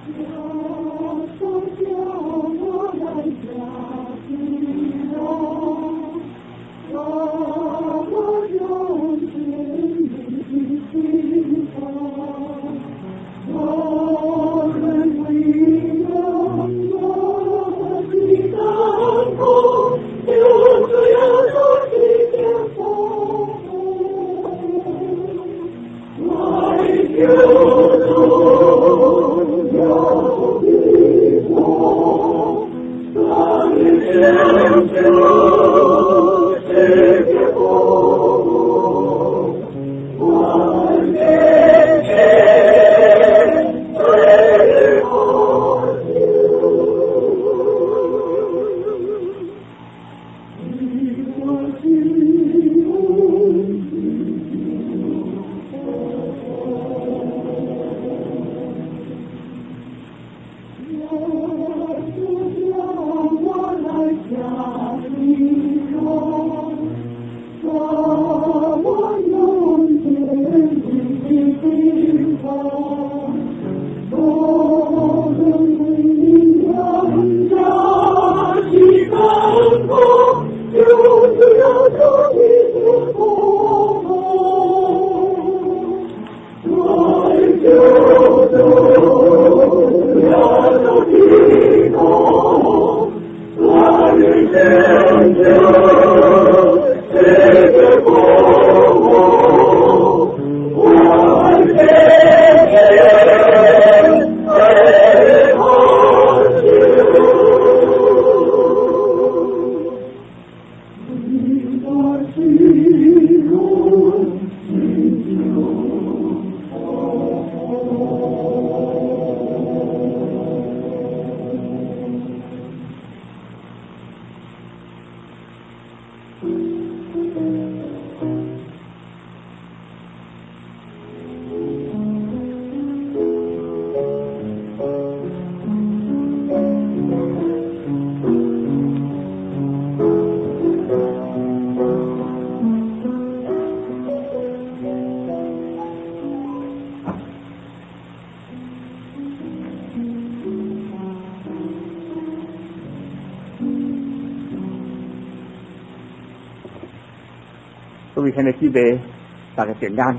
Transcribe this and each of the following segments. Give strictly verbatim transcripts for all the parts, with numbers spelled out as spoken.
各位兄弟姊妹，大家平安。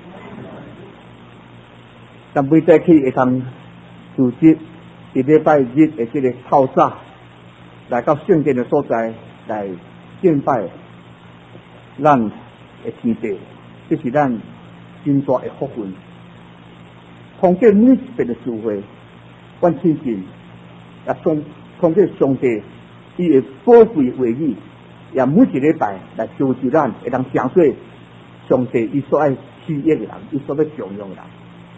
咱每早起会通组织伫礼拜日的这个透早，来到圣殿的所在来敬拜咱的天父，这是咱真大的福分。通过每一遍的聚会，阮亲近也通通过上帝伊的宝贵话语。也每一礼拜来招集咱，会当成做上帝伊所爱喜悦的人，伊所要重用的人。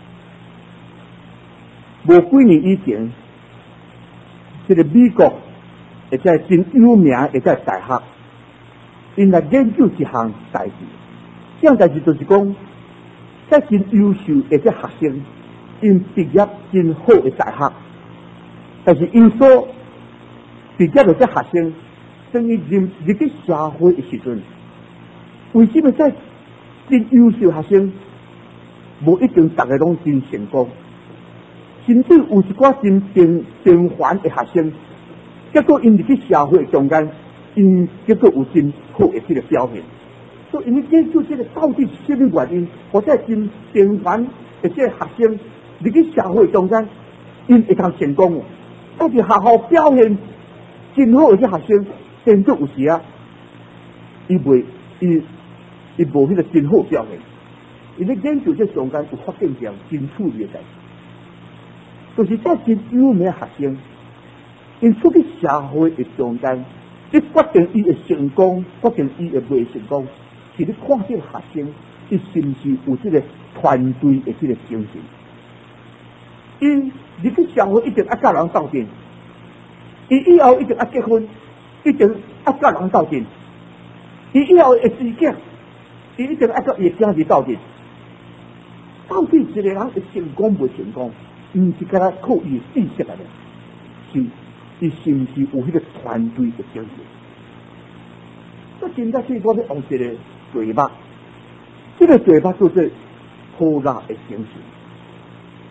无几年以前，这个美国一个真有名的一个大学，因来研究一项代志。这项代志就是讲，在真优秀的这学生，因毕业真好的大学，但是因所毕业的这学生。等于入入去社会的时阵，为什么在真优秀学生，无一定大家拢真成功，甚至有一寡真平平凡的学生，结果因入去社会中间，因结果有真好的这个表现。所以因研究这个到底是什么原因，或者真平凡的这个学生入去社会中间，因会通成功，到底学校表现真好的这学生。真正有时啊，伊袂伊伊无迄个真好表现。因咧研究这中间有发现一样真趣味的代志，就是在真有名学生，因出去社会的中间，你决定伊的成功，决定伊的袂成功，是你看这个学生，伊是毋是有这个团队的这个精神？伊入去社会一定要甲人斗阵，伊以后一定要结婚。一定要甲人斗阵，伊以后会生囝，伊一定要甲伊的囝儿斗阵。到底一个人会成功袂成功，毋是干那靠伊的知识来的，是伊是毋是有迄个团队的精神？我现在去我要用一个题目，这个题目叫做好人的精神。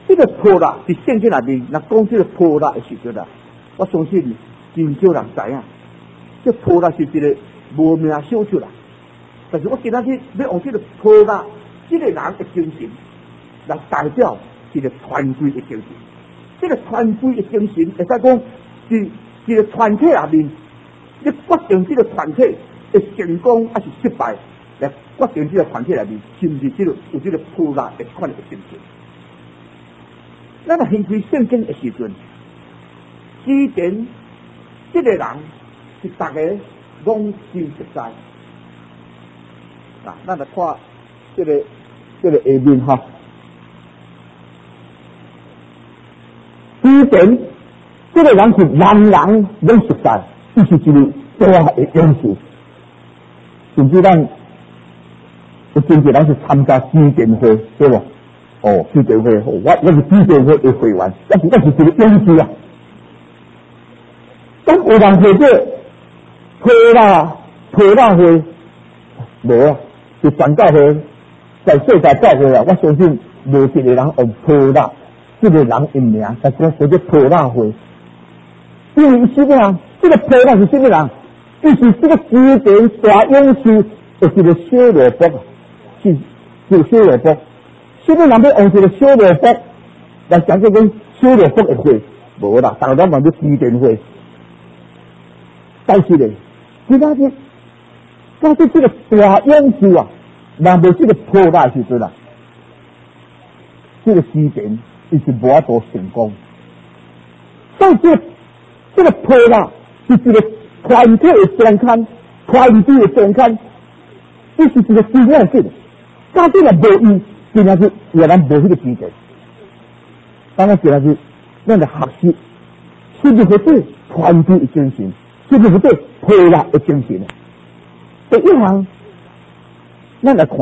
这个破啦，伫圣经内面，若讲这个破啦的时阵啊，我相信真少人知影。这破啦是一个无名小丑啦，但是我今仔日要用这个破啦，这个人的精神来代表一个团队的精神。这个团队的精神，会使讲是一个团体内面，你决定这个团体的成功还是失败，来决定这个团体内面是不是这个有这个破啦的款的精神。咱来掀开圣经的时阵，之前这个人是大家拢真实在。啊，咱来看这个这个下面哈，之前这个人是人人拢实在，伊是一个大的勇士，甚至咱有真侪人是参加基建会，对不？哦，基建会，我我是基建会的会员，但是我是一个勇士啊。当有人或者破啦破啦会，无啊，是传教会，在世界教会啊，我相信无一个人用破啦这个人的名，来讲或者破啦会，因为什么人？这个破啦是什么人？就是这个基建大勇士，就是一个小萝卜，是是小萝卜。什么人要用一个小萝卜来讲这个小萝卜的会？无啦，大家玩做基建会。但是呢，其他的，到底这个大勇士啊，若无这个破啦时阵啊，这个基建伊是无法度成功。所以这个这个破啦是一个团体的健康，团队的健康，这是一个重要性。假使若无伊，今仔日也咱无迄个基建。当然今仔日咱来学习，是不是对团队的精神？是不是对破啦的精神？第一项，咱来看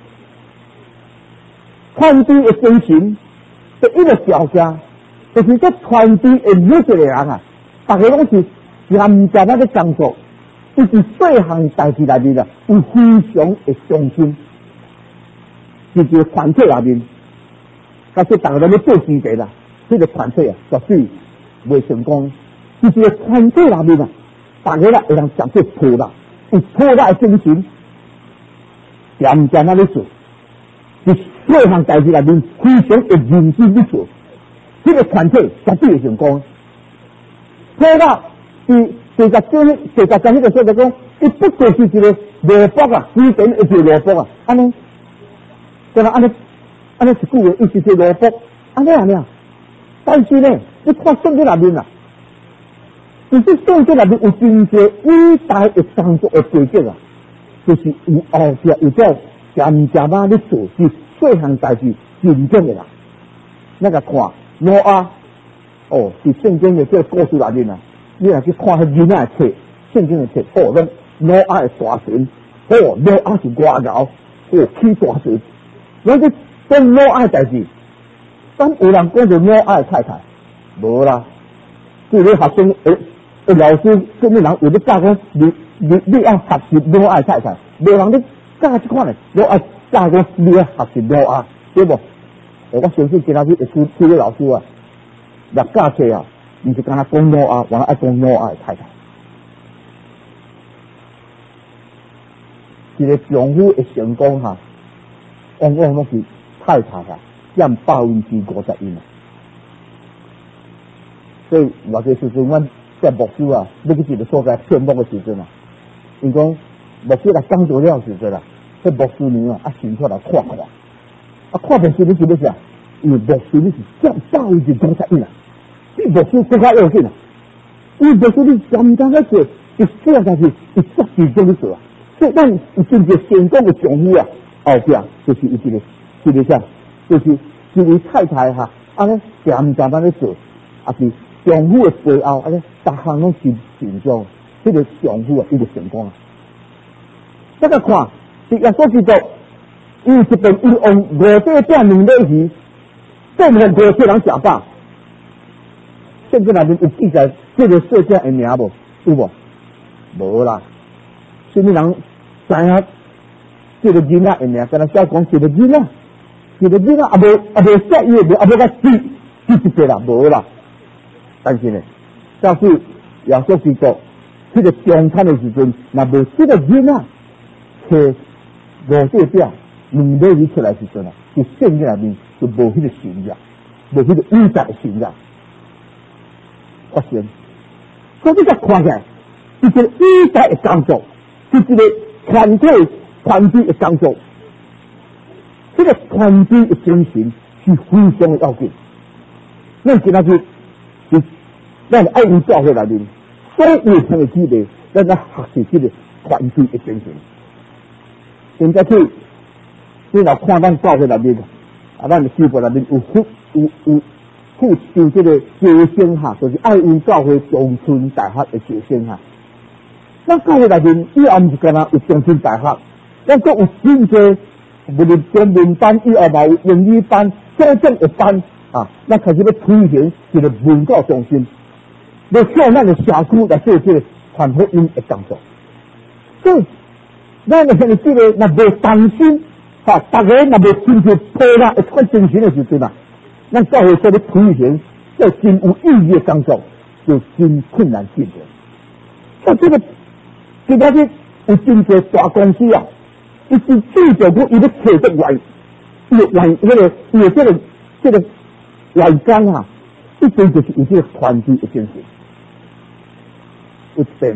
团队的精神。第一个条件就是这团队的每一个人啊，大家拢是参加那个工作，就是细项代志内面啊，有非常的上心。是一个团体内面，但是大家都要做事情啦，这个团体啊，绝对未成功。是一个团体内面啊，大家啦会让讲做破啦，有破啦的精神，认真啊咧做，是细项代志内面非常的认真去做，这个团体绝对会成功。破啦是世界上世界上迄个说的讲，伊不过是一个萝卜啊，基本一个萝卜啊，安尼。对啦，安尼安尼一句话，伊是一萝卜，安尼安尼啊。但是呢，你看圣经内面啊，其实圣经内面有真侪伟大的工作的背景啊，就是有后壁有叫渐渐啊咧做，是细项代志认真的啦。那个看挪亚，哦，是圣经的这个故事内面啊，你若去看迄囡仔的册，圣经的册，哦，咱挪亚的大船，哦，挪亚是外敖，哦，起大船。咱去讲挪亚代志，当有人讲到挪亚的太太，无啦。即个学生诶，诶老师什么人有咧教讲，你你你要学习挪亚的太太，无人咧教即款诶，挪亚教讲你要学习挪亚，对无？我相信今仔日会出这个老师啊，来教册啊，毋是干那讲挪亚，完爱讲挪亚的太太。一个丈夫的成功哈。往往拢是太太啊，占百分之五十一啊。所以偌济时阵，阮在牧师啊，要去一个所在劝牧的时阵啊，因讲牧师来讲座了时阵啊，迄牧师娘啊，啊先出来看看，啊看电视你是要啥？因为牧师你是占百分之五十一啊，比牧师更加要紧啊。因为牧师你常常在做，一做下去，一做集中去做啊。所以咱有真正成功的丈夫啊。后壁就是一个一个啥，就是一位太太哈，安尼渐渐安尼做，也是丈夫的背后安尼，逐项拢是成功，这个丈夫啊，伊就成功啊。再个看，是耶稣基督，伊一边伊用五百只两尾鱼，赠予五千人食饱。圣经内面有记载这个事件的名无？有无？无啦，什么人知影？这个囡仔的名，跟他小讲这个囡仔， 一个囡仔也无也无适应，也无甲死，死一个啦，无啦。但是呢，假使耶稣基督迄个中餐的时阵，若无这个囡仔，摕五块表两尾鱼出来时阵啊，就圣经内面就无迄个神呀，无迄个伟大的神呀发生。所以你才看起来，是一个伟大的工作，是一个团体团队的工作。这个团队的精神是非常的要紧。咱今仔日是咱爱用教会内面所有生的基地，咱来学习这个团队的精神。现在去，你若看咱教会内面啊，咱的基本内面有副有有副修这个学生哈，就是爱用教会中村大学的学生哈。咱教会内面以后毋是干那有中村大学，咱阁有真侪。无论中文班以后嘛有英语班、各种的班啊，咱开始要推行一个文教中心，要向咱的社区来做这个传福音的工作。所以，咱的现在这个若无担心啊，大家若无真正配合一款精神的时阵啊，咱教会在咧推行这真有意义的工作，就真困难进的。像这个，今仔日有真侪大公司啊。伊是最着讲，伊咧找得外，伊个外迄个，伊个这个这个外工啊，一定就是有这个团队的精神。一边，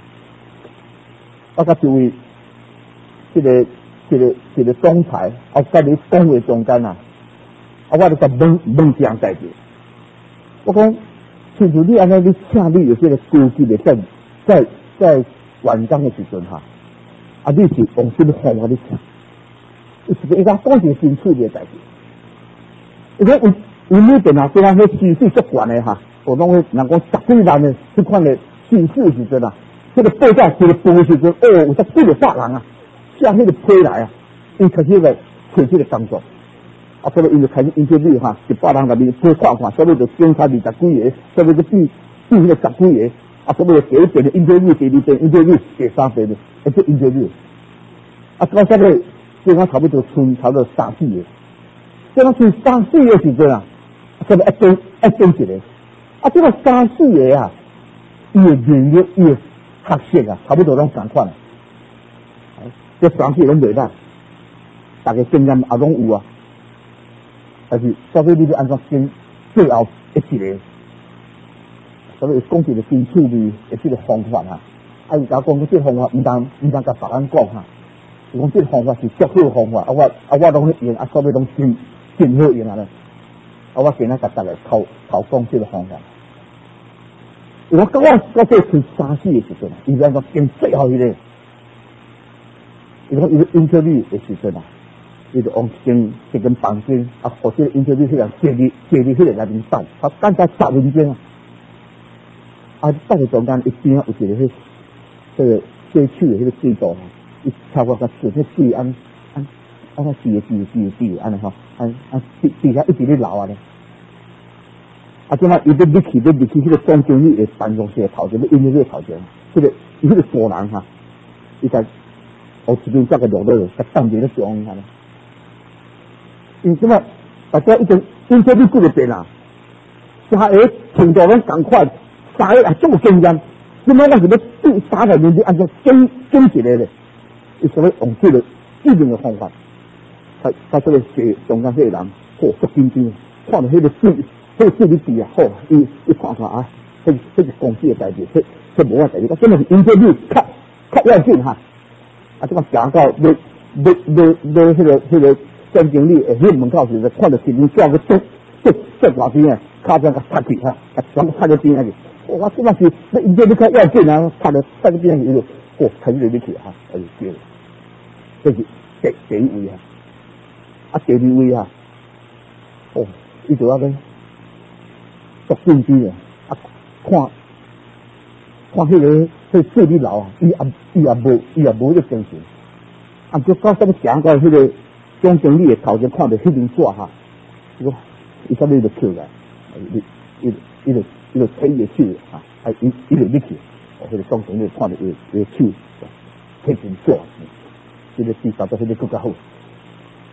我甲诸位，这个这个这个总裁，我甲你讲话中间啊，啊，我就甲问问这样代志。我讲，其实你安尼你请你有这个高级的在在在员工的时阵哈。啊！你是用什么方法去请？伊是伊讲讲一个真趣味的代志。伊讲有有每边啊，虽然迄薪水足悬的哈，我拢会人讲十几万的这款的薪水的时阵啊，这个报价一个报的时阵，哦，有才几个百人啊，写迄个批来啊，伊开始来做这个工作。啊，所以伊就开始研究你哈，一百人内面批看看，所以就检查二十几个，所以就比比迄个十几个。啊，所以第一遍的研究日，第二遍研究日，第三遍的，而且研究日，啊，到这个，这个差不多剩差不多三四个，这个剩三四个时阵啊，这个一堆一堆一个，啊，这个三四个啊，伊的能力、伊的学识啊，差不多拢同款啊，这三四个拢袂歹，大家经验也拢有啊，但是到底你要安怎经最后一个？所以讲一个真趣味的这个方法哈，啊，伊甲讲这个方法唔当唔当甲别人讲哈，伊讲这个方法是最好的方法，啊我啊我拢去用，啊所以拢真真好用啊咧，啊我今仔甲大家头头讲这个方法，我讲我我这去三四的时阵，伊讲讲经最后一个，伊讲伊个 interview 的时阵啊，伊就往经这根房间啊，或者 interview 迄个接你接你迄个内面等，他等在十分钟啊。啊，等个中间一边有一个迄，这个过去的迄个水道，伊超过甲水，迄水安安安那滴滴滴滴安尼吼，安安滴滴下一直咧流啊咧。啊，即摆伊要入去，要入去迄个总经理的办公室的头前，要因迄个头前，迄个伊迄个大人哈，伊才学一边则个落落，甲等住咧上安尼。因即摆大家已经因这你几个变啊，下下程度拢共款。打个啊，这么经验，你买那什么对打来面就按照经经起来的，伊所谓用这个既定的方法，他他这个写中间这个人，嚯，足紧张，看到迄个水，迄个水你滴啊，嚯，伊伊看看啊，迄迄个公司的代志，迄迄无法代志，我真的是因这你较较要紧哈，啊，这个行到要要要要迄个迄个总经理诶，迄门口时，看到前面抓个竹竹竹外边啊，卡上个插去哈，啊，全部插在边那里。我即摆是要因这你较要紧啊，插到插到边去就，嚯，开始入去哈，哎就对了，这是第第一位啊，啊第二位啊，哦，伊就要咧足紧张啊，啊看看迄个迄水里流啊，伊也伊也无伊也无迄精神，啊就到什么行到迄个总经理的头前看到迄张纸哈，伊讲伊啥物就扣来，伊伊伊就。伊就推伊的手啊，啊，伊伊就入去，哦，迄个总经理看到伊伊的手，推真纸，这个至少到迄个更加好。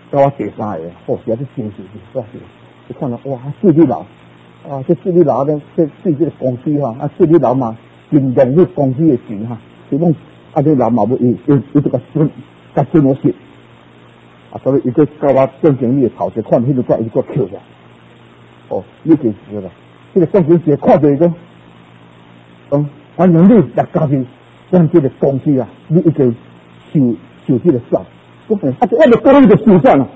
到我第三个，好，是啊，这真是是是，你看到哇，水里老，啊，这水里老咧，这对这个公司哈，啊，水里老嘛，尽量去公司的钱哈，所以讲啊，这老嘛要有有有这个准，甲准我些，啊，所以伊个教我正经理的头一看，迄个个伊个扣下，哦，你就是了，这个正经理看着伊个，嗯，反正你来家己让这个公司啊，你一个受受这个算。啊！我们个人就习惯了，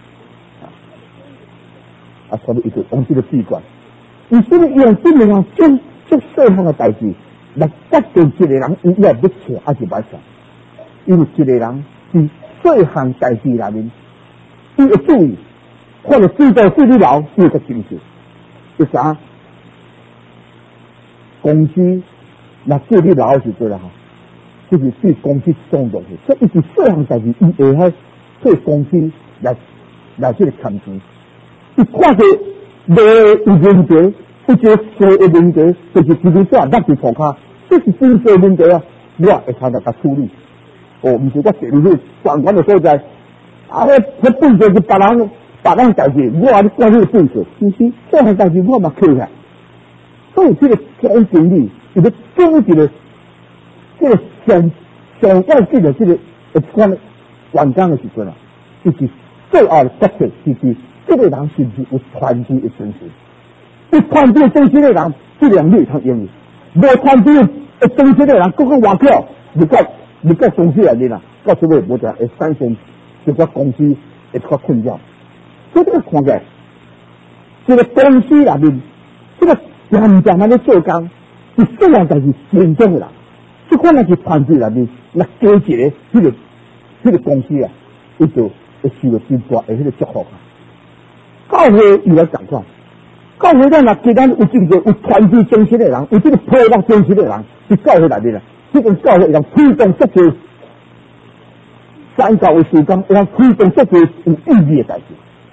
啊，所以一个往这个习惯，你所以用这么样做做细项的代志，来决定一个人伊要不切还是不切，因为一个人在细项代志内面，伊会注意，或者知道自己老有个情绪，是啥？公司那自己老是做了哈。就是对公司重东西，所以一直细项代志，伊会喺对公司来来这个看钱。伊看到无有问题，一个小的问题，就是基本上落伫涂骹，这是真小问题啊，我会看到甲处理。哦，毋是我坐入去管管的所在，啊，迄迄本事是别人别人代志，我啊你管迄个本事，其实细项代志我嘛扣下。所以这个总经理，伊要跟一个。这个上上要紧的这个一关员工的时阵啊，就是最后的决策，就是这个人是不是有团队的精神？有团队精神的人，这两类通用的；无团队的精神的人，各个外口，你个你个公司内面啊，到最后无就会产生这个公司一个困扰。所以这个看起来，这个公司内面，这个人家那个做工，是虽然就是严重的人。这可能是团队内面，那加一个这个这个公司啊，伊就会受到真大的迄个祝福啊。教会伊来讲讲，教会咱若既然有这个有团队精神的人，有这个配合精神的人，在教会内面啊，这个教会让推动这个三教的时间，让推动这个有意义的代志。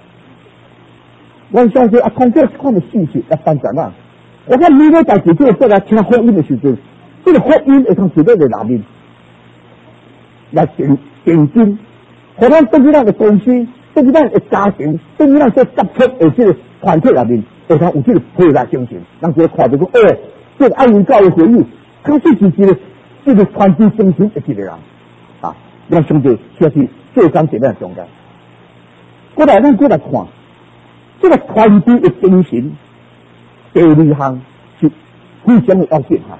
我相信啊，通过这款的信息来反正啊，我看每个代志就做来听福音的时阵。这个福音会从绝对的内面来定定金，互咱对于咱的公司、对于咱的家庭、对于咱所接触的这个团体内面，会从有这个配合精神，让这个看到讲，哦，这个爱人教的会议，确实是一个这个团队精神的一个人啊，让兄弟确实最感谢咱中间。过来，咱过来看这个团队的精神，第二项是非常的要紧哈。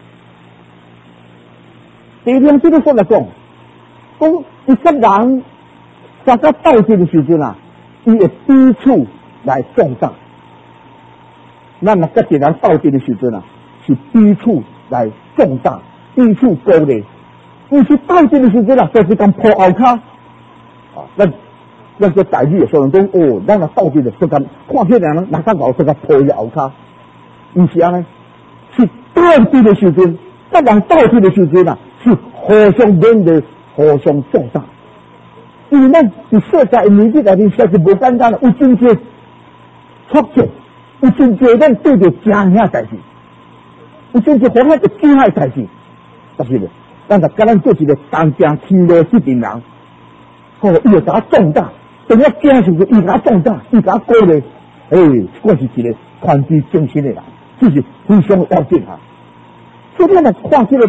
第二项这个说来讲，讲一个人在个斗争的时阵啊，伊会彼此来壮大。咱若跟一人斗争的时阵啊，是彼此来壮大，彼此鼓励。伊是斗争的时阵啊，就是讲破后骹啊，咱咱个大语的说人讲，哦，咱若斗争的时阵，看起人哪敢搞这个破伊后骹？毋是安尼，是斗争的时阵，跟人斗争的时阵啊。是互相勉励，互相壮大。因为咱伫世界的面积内面，实在是无简单的，有真济挫折，有真济咱对着正遐代志，有真济互咱会惊吓代志。但是咧，咱就甲咱做一个当正天路这边人，哦，伊会甲我壮大，等我惊时阵，伊甲我壮大，伊甲我鼓励，哎，我是一个团队精神的人，这是非常要紧啊。所以咱来看这个。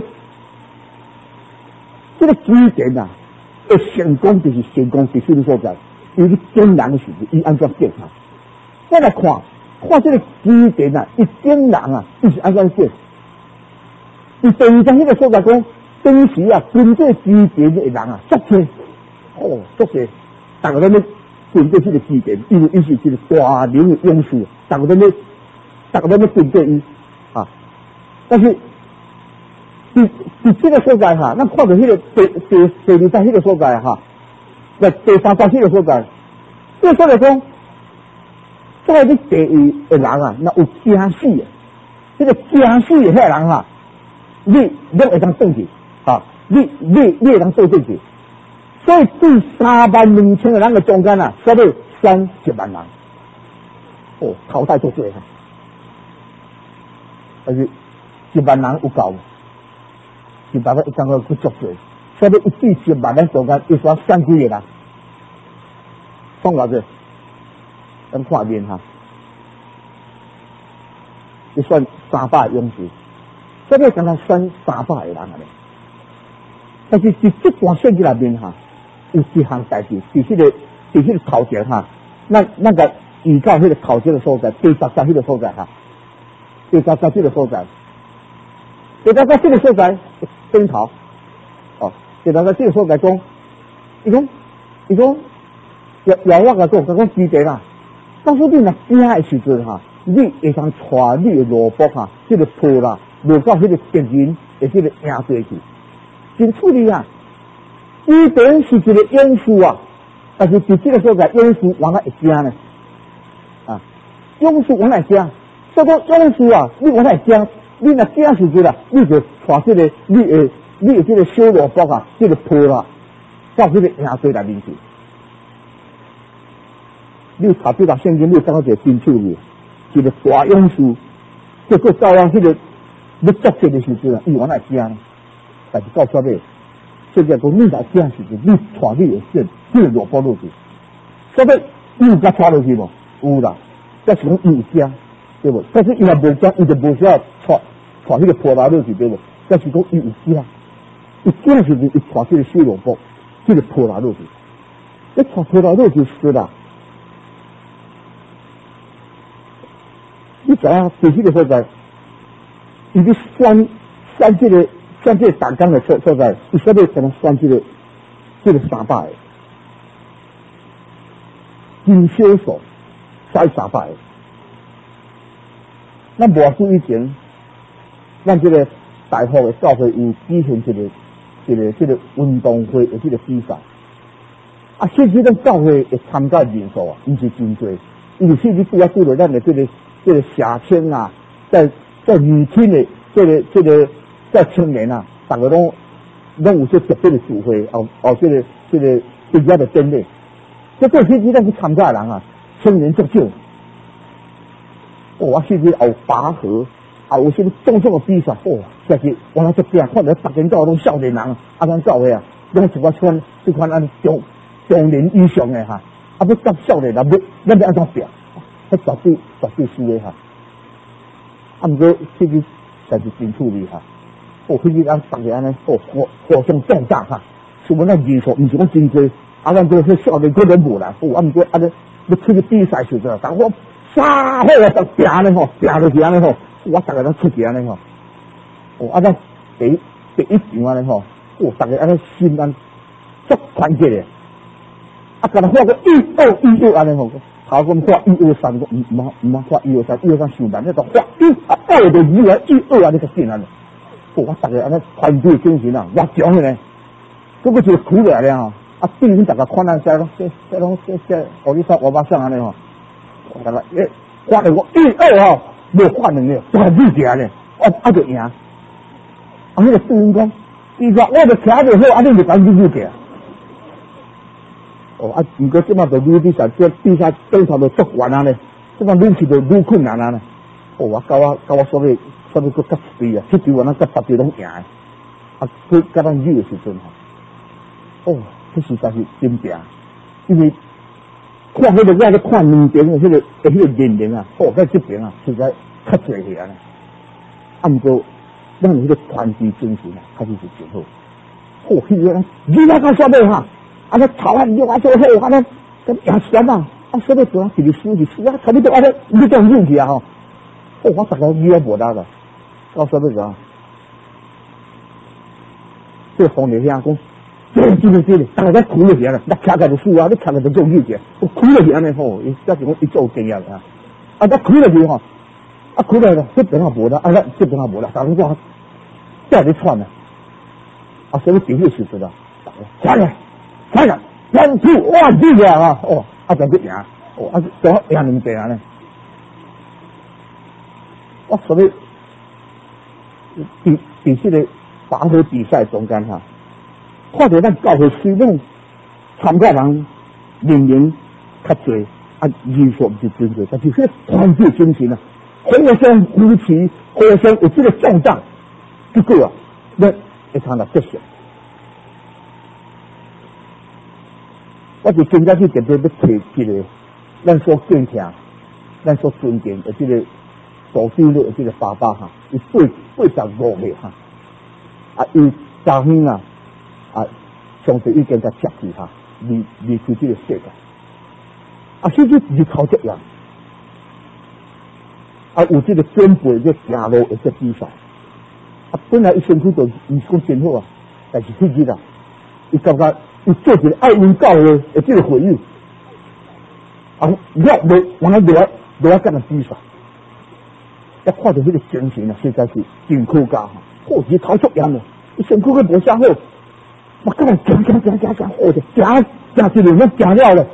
这个基点啊，的成功就是成功在什么所在？伊去点人的时候，伊安怎建它？再来看，看这个基点啊，伊点人啊，伊是安怎建？伊第二章迄个所在讲，当时啊，跟这基点的人啊，足多，哦，足多，大家都咧跟对这个基点，因为伊是一个大能的勇士，大家都咧，大家都咧跟对伊啊，但是。伫伫这个所在哈，咱看到迄个第第第二章迄个所在哈，那第三章迄个所在，这个所在讲，在你第一的人啊，那有惊死的，这个惊死的迄个人哈，你你会当转去啊，你你你会当倒转去，所以对三万两千个人的中间啊，说到三十万人，哦，淘汰做最哈，而且一万人有够。是大概一张个去作做，所以一对十万人中间，一说三几个人， 算偌济，咱看面哈，一算三百勇士，这个刚刚算三百个人啊咧。但是伫这段圣经内面哈，有一项代志，伫迄个伫迄个头前哈，咱咱个依照迄个头前的所在，第十节迄个所在哈，第十节迄个所在，第十节迄个所在顶头，哦，第十节这个所在讲，伊讲伊讲。也也我甲讲，甲讲记得啦。当初你若惊的时阵哈，你会通带你的萝卜哈，这个坡啦，落到迄个敌人的这个营地去，真处理啊。伊本是一个勇士啊，但是伫这个所在，勇士往哪会惊呢？啊，勇士往哪会惊？所以讲勇士啊，你往哪会惊？你若惊时阵啦，你就带这个你的你的这个小萝卜啊，这个坡啦，到这个营地内面去。你查这个圣经，你看到一个真处理，一个大勇士，结果到了迄个要作战的时阵啊，伊往哪惊呢？但是到这尾，现在讲你若惊时阵，你带你的线，这个萝卜落去，所以伊有甲带落去无？有啦，这是讲伊有惊，对不？但是伊若无惊，伊就无需要带带迄个坡拉落去，对不？这是讲伊有惊，伊惊时阵，伊带这个小萝卜，这个坡拉落去，一带坡拉落去是啦。你知影伫迄个所在，伊咧选选这个选这个弹钢的所所在，伊说要可能选这个这个三百个，金小手选三百个。咱无久以前，咱这个大学的教会有举行一个一个这个运动会的这个比赛，啊，甚至咱教会的参加人数啊，毋是真多，因为甚至拄啊拄着咱的这个。这个社青啊，在在年轻的这个这个在青年啊，大家拢拢有这特别的聚会，哦哦，这个这个毕业的典礼，这个甚至咱去参加的人啊，青年足少。哦，啊，甚至有拔河，啊，有什么种种的比赛，哦，真是我那足惊，看到逐间教拢少年人，啊，咱教会啊，拢一款穿这款安中中年以上的哈，啊，要甲少年人要咱要安怎拼？迄绝对绝对是的哈，啊，毋过这个才是真处理哈。哦，迄个咱逐个安尼，哦，互互相壮大哈。所以咱人数毋是讲真多，啊，咱个迄少年可能无啦。哦，啊，毋过啊，咧要出去比赛时阵，但我三好啊，就拼咧吼，拼落去安尼吼，我逐个咱出去安尼吼。哦，啊，咱第一第一场安尼吼，哦，逐个安尼心安足团结的，啊，甲咱画个一二一二安尼吼。头讲画一二三，我唔唔好唔好画一二三，一二三上难，那个画一啊二就以为一二啊，你个进来了。哦，我逐个安尼团队精神啊，我强的呢。这个就是苦来了哈，啊，对恁大家看咱些咯，这这拢这这，我你说我把上安尼吼，大家诶，画了我一二吼，无画两个，都系你赢咧，我啊就赢。啊，那个对人讲，伊说我就徛就好，啊，你就讲你你赢。哦啊！如果即马就愈比赛，即比赛对头就足完啊咧，即马愈去就愈困难啊咧。哦，我甲我甲我所谓所谓个甲一队啊，七队我那甲八队拢赢，啊，去甲咱比的时阵吼，哦，这实在是真拼，因为看迄个我咧看两边的迄个诶迄个年龄啊，哦，在这边啊，实在较济起来咧。啊，毋过咱迄个团队精神啊，确实是真好。哦，迄个你那个说尾哈。啊！那炒饭又啊做好，啊那跟牙签啊，啊说要做啊，就是输就是输啊，他们都啊那你这样运气啊吼，哦，我大概语言无大个，到说要做，这红脸兄讲，对对对对，大家在苦了去啊，那卡个就输啊，你卡个就做运气，我苦了去安尼吼，伊这是讲一做经验啊，啊那苦了去吼，啊苦了了，这边也无啦，啊那这边也无啦，大家讲，这样串啊，啊所以顶个时阵啊，快了。快了，one two one two啊！哦，啊，就去赢，哦，啊，就赢两队啊咧。我所以，比比这个拔河比赛中间哈，看到咱教会虽然参加人年龄较多，啊，人数毋是真多，但是迄个团队精神啊，互相扶持，互相有这个壮大，结果啊，咱会通来得胜。 我就真正去特别要找一个咱所敬仰、咱所尊敬的这个组长的这个爸爸哈，伊八八十五岁哈，啊，伊家乡啊啊，上帝已经甲接去哈，离离开这个世界，啊，甚至日头这样，啊，有这个准备在行路的这比赛，啊，本来伊身躯就唔是讲真好啊，但是迄日啊，伊感觉伊做一个爱因教的的这个回应，啊，落落往那落落啊，干那比赛。一看到迄个精神啊，实在是真可嘉哈！好日头出炎了，伊身躯佢无啥好，我今日行行行行行，好着行行一路，我行了咧。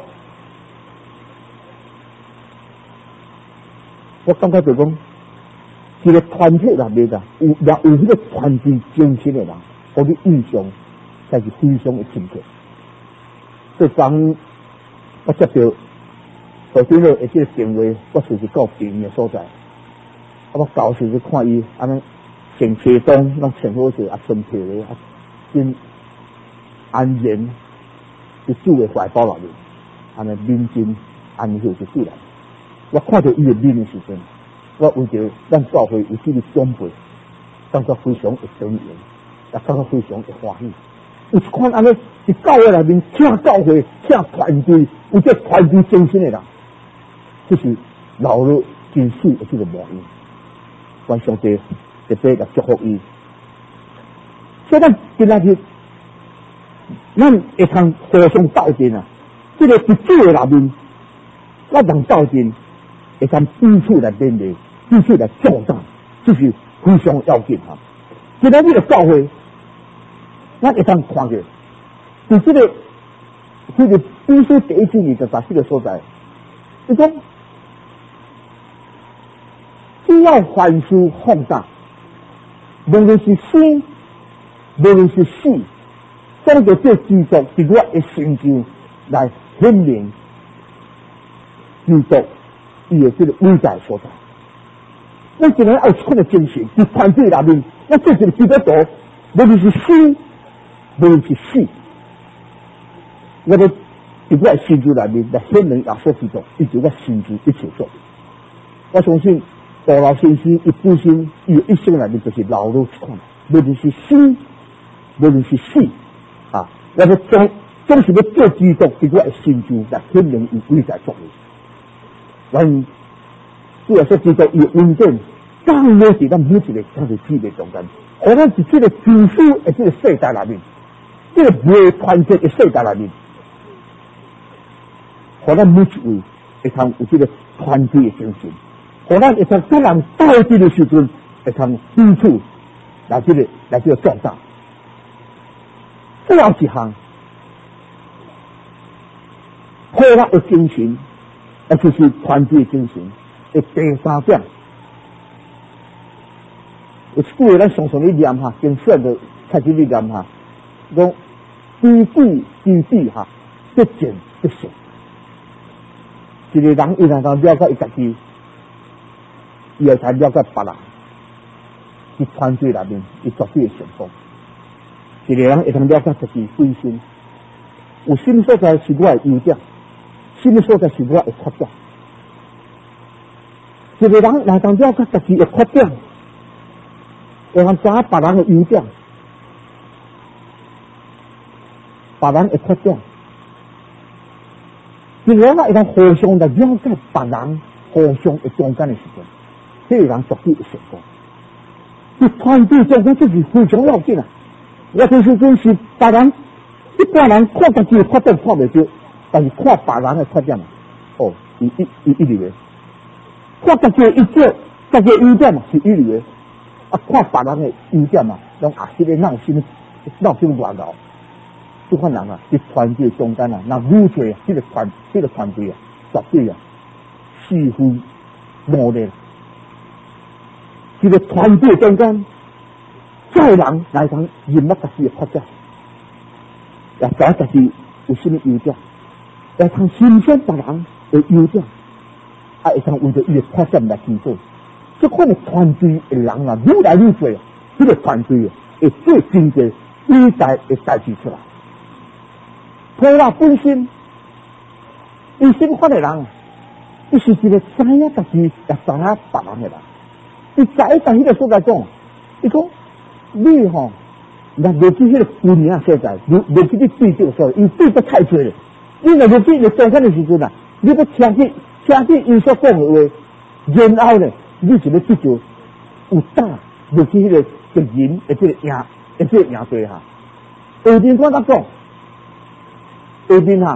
我感觉就讲，一个团体内面啊，有也有迄个团队精神的人，我的印象才是非常的深刻。所以当我接到头先个一个电话，我随时到病院的所在。啊！我到时去看伊，安尼穿西装，拢穿好势，啊，身体咧，啊，真安然，伫主的怀抱内面，安尼宁静安详就对啦。我看到伊的面的时阵，我为着咱教会有这个长辈，感觉非常的尊严，也感觉非常的欢喜。有一款安尼伫教会内面请教会、请团队，有这团队精神的人，这是老了真水的这个模样。愿上帝特别来祝福伊。所以咱今仔日，咱会通互相斗阵啊！这个伫主的内面，我人斗阵会通彼此来勉励，彼此来壮大，这是非常要紧哈。今仔日的教会，咱会通看见，伫这个这个彼此第一次二十八这个所在，你讲。只要凡事放大，无论是生，无论是死，咱就对基督伫我的成就来显明基督伊的这个伟大所在。咱今日要有这个精神，伫团队内面，咱做一个基督徒，无论是生，无论是死，我哋伫我的成就内面来显明耶稣基督，伊就我成就一切做。我相信。道老先生一本身伊一生内面就是老路一款，无论是生，无论是死，啊，我们总总是要做基督伫我的成就来显明伊伟大作为。咱主要说基督伊恩典，刚好伫咱每一个咱的姊妹中间，互咱伫这个基础的这个世代内面，这个未团结的世代内面，互咱每一位会通有这个团结的精神。互咱会通跟人斗阵的时阵，会通彼此来这个来这个壮大。最后一项，好咱的精神，而就是团结精神的第三点。有一句话咱常常咧念哈，经选的开始咧念哈，讲知己知彼哈，不见不信。一个人伊若能了解伊家己。伊会才了解别人，伫团队内面，伊绝对会成功。一个人会通了解自己本身，有什么所在是我的优点，什么所在是我的缺点。一个人若通了解自己的缺点，会通知影别人的优点，别人的缺点。一个人会通互相来了解别人，互相的中间的时阵。这个人绝对会成功。伫团队中间，这是非常要紧啊！我其实真是别人，一般人看自己的缺点看袂到，但是看别人的缺点啊，哦，伊一伊一流的。看自己的优点，自己的优点嘛是一流的，啊，看别人的优点嘛，拢啊，这个闹心，闹心乱搞。这款人啊，伫团队中间啊，那愈多啊，这个团这个团队啊，绝对啊，似乎磨练。这个团队中间，再人来讲认得自己的缺点，也知道自己有什么优点，也通欣赏别人的优点，啊，会通为着伊的缺点来进步。这款的团队的人啊，愈来愈多，这个团队啊，会做真正伟大的代志出来。普拉本身伊生发的人，伊是一个知影家己也知影别人的人。伊知影在迄个所在讲，伊讲你吼，若落去迄个姑娘所在，落落去你对着所在，伊对得太多了。你若落去你中间的时阵啊，你要听去听去伊所讲的话，然后呢，你就要记住有胆落去迄个敌人的这个赢，的这个赢对哈。下边我甲讲，下边哈。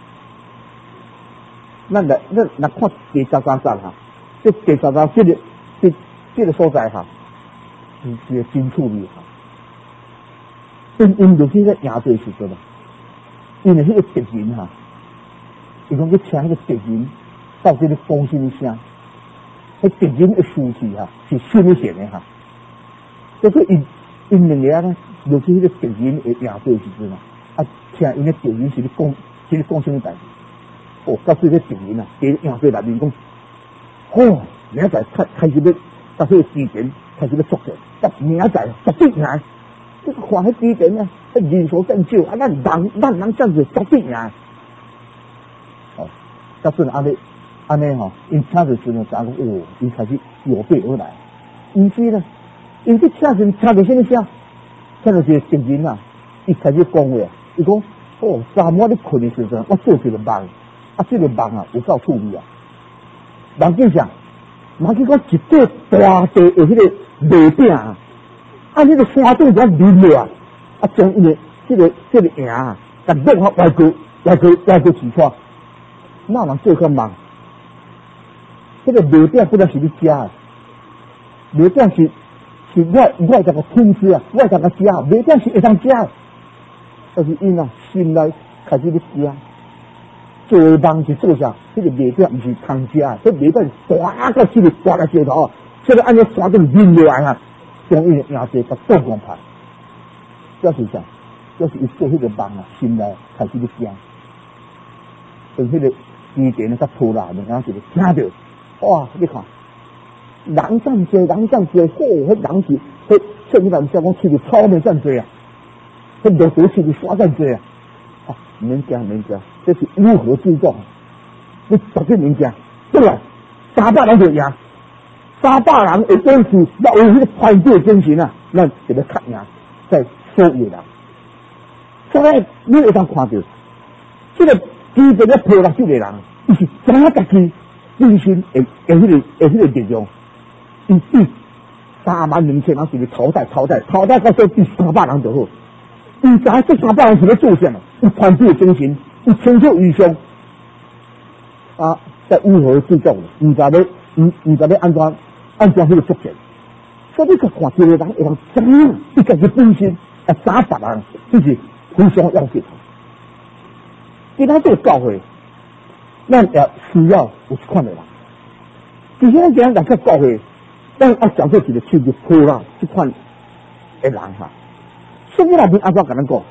咱来，咱来看第十三站哈，这第十三这个这这个所在哈，是是个真趣味哈。因因就是个赢对时阵啊，因为迄个敌人哈，伊讲去请迄个敌人到底咧讲什么声，迄敌人的士气哈是什么型的哈。所以因因两个呢，就是迄个敌人的赢对时阵啊，啊，请因个敌人是咧讲是咧讲什么代志。哦，到这个敌人啊，敌人赢对内面讲，哦，明仔开开始要到这个之前开始要作战，到明仔绝对赢。这个看迄之前啊，迄人数更少，啊，咱人咱人这样子绝对赢。哦，到阵安尼安尼吼，因请着时阵知讲哦，伊开始有备而来。毋是呢，因去请时请着什么声？请着一个敌人啊，伊开始讲话，伊讲哦，昨晚你困的时阵，我做一个梦。啊，这个梦啊，有够趣味啊！梦境上，梦境讲一块大地的迄个麦饼啊，啊，迄个山顶在淋落啊，啊，将伊个这个这个营啊，甲落啊外国外国外国起出，哪人做个梦？这个麦饼不然是你食的，麦饼是是我我这个天吃啊，我这个食，麦饼是会当食的，但是因啊心内开始咧惊。做梦是做啥？这个麦饼不是通吃啊，这麦饼大到这个大个石头，这个按照山顶扔落来啊，将伊个硬地甲倒光拍。表示啥？表示伊做迄个梦啊，心内开始咧惊。从迄个之前咧甲拖拉，然后就是听到，哇！你看，人真多，人真多，嚯！迄人是，迄像你人讲讲，去个草莓真多啊，迄落土去个山真多啊。免惊免惊，这是如何制作？你绝对免惊，对啦，三百人就赢，三百人会坚持，要有迄个团队精神啊，咱就要较赢在所有人。所以你会当看到，这个基本要配合这个人，伊是知影家己精神会会迄个会迄个力量，伊比三万两千人是个淘汰淘汰淘汰到说第三百人就好。伊知这三百人是咧做啥嘛？有团队精神，有成就意向，啊，在如何制作？毋知咧，毋毋知咧安怎按怎迄个作战。所以你去看这个人，会当知影伊家己本身啊，打别人，这是非常要紧。其他这个教会，咱也需要有这款的人。其实咱今日来个教会，咱要找做一个手入好啦，这款的人哈。圣经内面安怎甲咱讲？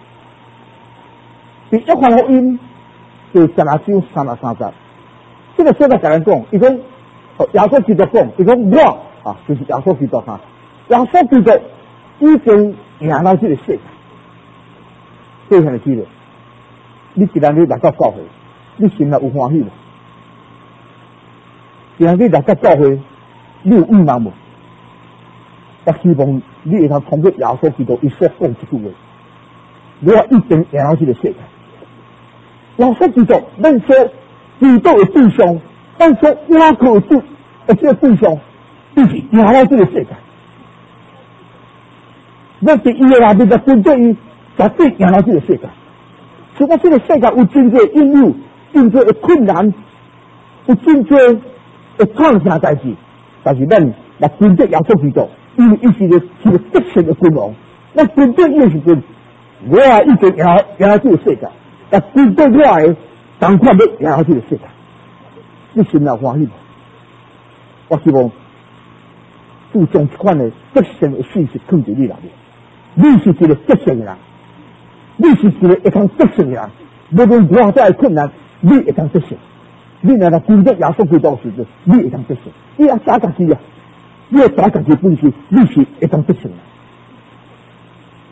伫约翰福音第十六章三十三节，这个说在甲咱讲，伊讲，耶稣基督讲，伊讲我啊，就是耶稣基督哈，耶稣基督已经赢了这个世界，非常的记得。你既然你来到教会，你心内有欢喜无？既然你来到教会，你有意望无？我希望你会通通过耶稣基督伊所讲这句话，我一定赢了这个世界。耶稣基督，咱说基督的对象，咱说雅各的的这个对象，就是赢了这个世界。咱是伊的内面的针对伊，绝对赢了这个世界。除了这个世界有真多应有，真多的困难，有真多的创啥代志，但是咱来针对耶稣基督。因为伊是个是个得胜的君王，那针对伊的时阵，我也已经赢赢了这个世界，但针对我的，赶快要赢了这个世界，你心内欢喜无？我希望就将这款的得胜的信息放在你内面。你是一个得胜的人，你是一个会当得胜的人，无论偌大的困难，你会当得胜。你若来针对耶稣基督时阵，你会当得胜，你要打家己啊！你要打家己本事，你是会当得胜的。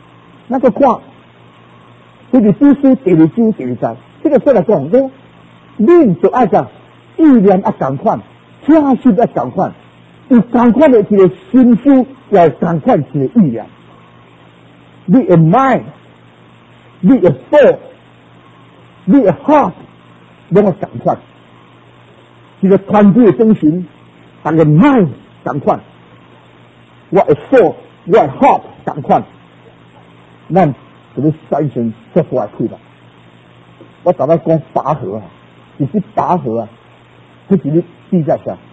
那个看，这个第四、第二章、第二章，这个说来讲，我恁就爱个意念啊同款，听心啊同款，有同款的一个心思，也有同款一个意念。你的 mind， 你的 soul， 你的 heart， 拢个同款。一个团队的精神，大个 mind 同款，我的 soul， 我的 heart 同款，咱就要产生这块气啦。我头先讲拔河啊，其实拔河啊，这是你记在啥？